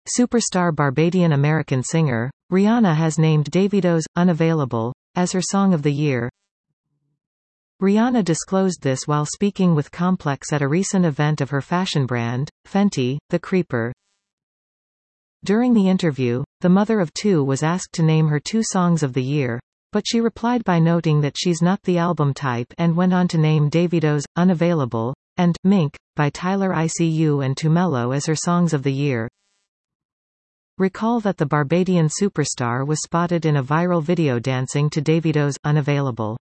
Superstar Barbadian-American singer, Rihanna has named Davido's Unavailable as her Song of the Year. Rihanna disclosed this while speaking with Complex at a recent event of her fashion brand, Fenty, The Creeper. During the interview, the mother of two was asked to name her two songs of the year, but she replied by noting that she's not the album type and went on to name Davido's Unavailable and Mink by Tyler ICU and Tumelo as her songs of the year. Recall that the Barbadian superstar was spotted in a viral video dancing to Davido's Unavailable.